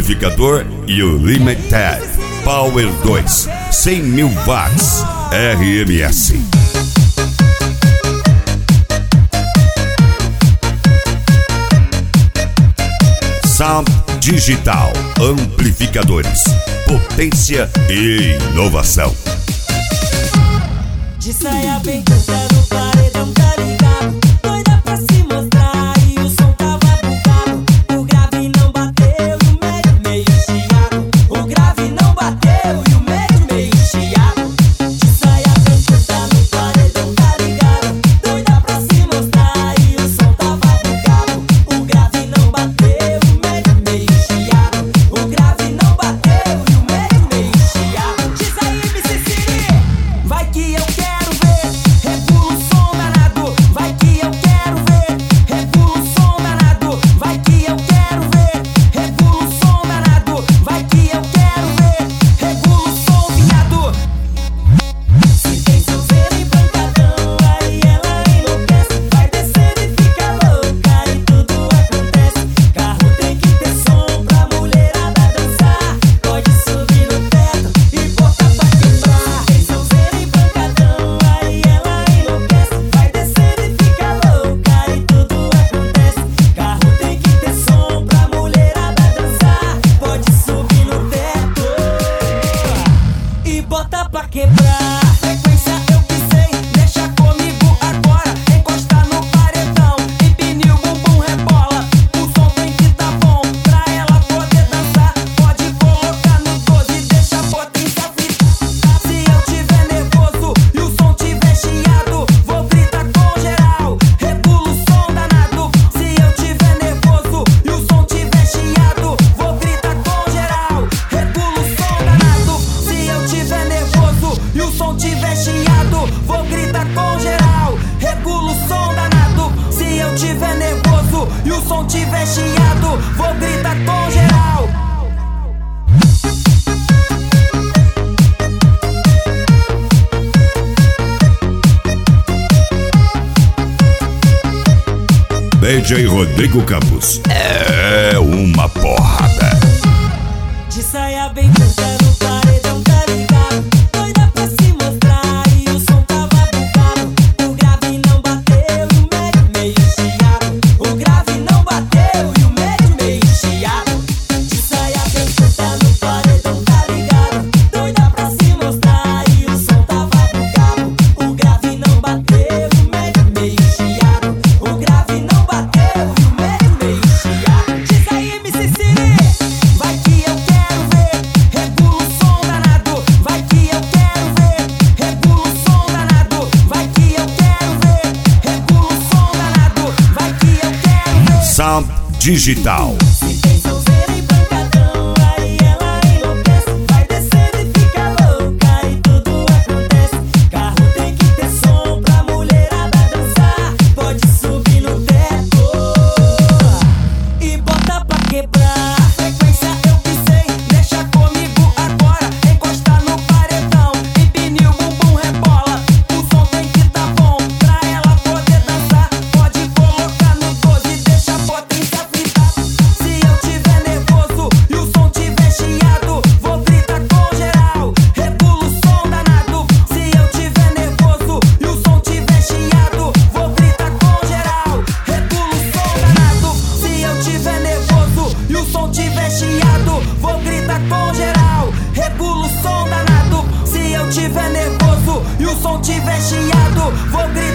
amplificador e o Limited Power 2, 100.000 watts, RMS. Sound Digital, amplificadores, potência e inovação. De saia bem curta no paredão, tá ligado? Doida pra se mostrar e o som tava bugado. O grave não bateu e o médio meio chiado. O grave não bateu e o médio meio chiado. De saia bem curta no paredão, tá ligado? Doida pra se mostrar e o som tava bugado. O grave não bateu e o médio meio chiado. O grave não bateu e o médio meio chiado. Diz aí, MC Siri, vai que eu quero. Bota pra quebrar, frequência eu que sei, deixa comigo agora, encosta no paredão, empine o bumbum, rebola, o som tem que tá bom, pra ela poder dançar, pode colocar no 12, deixa a potência fritar. Se eu tiver nervoso e o som tiver chiado, vou gritar com geral, regula o som danado. Se eu tiver nervoso e o som tiver chiado, vou gritar com geral, regula o som danado. Se eu tiver nervoso e o som tiver chiado, vou gritar com geral, regula o som danado. Se eu tiver nervoso e o som tiver chiado, vou gritar com geral. DJ Rodrigo Campos é uma porrada. De saia bem curta no paredão, tá ligado? Doida pra se mostrar e o som tava bugado. O grave não bateu e o médio meio chiado. O grave não bateu e o médio meio chiado. De saia bem curta no paredão, tá ligado? Doida pra se mostrar e o som tava bugado. O grave não bateu e o médio meio chiado. O grave não bateu e o médio meio chiado. Diz aí, MC Siri, vai que eu quero ver, regula o som danado. Vai que eu quero ver, regula o som danado. Vai que eu quero ver, regula o som danado. Vai que eu quero ver. Sound Digital. Se tem sonzeira e pancadão, aí ela enlouquece. Vai descendo e fica louca e tudo acontece. Carro tem que ter som pra mulherada dançar. Pode subir no teto e bota pra quebrar. Frequência eu que sei, deixa comigo agora, encosta no paredão, empine o bumbum, rebola, o som tem que tá bom, pra ela poder dançar, pode colocar no 12, deixa a potência fritar. Se eu tiver nervoso e o som tiver chiado, vou gritar com geral, regula o som danado. Se eu tiver nervoso e o som tiver chiado, vou gritar com geral, regula o som danado. Se eu tiver nervoso e o som tiver chiado, vou gritar com geral, regula o som danado. Se eu tiver nervoso e o som tiver chiado, vou gritar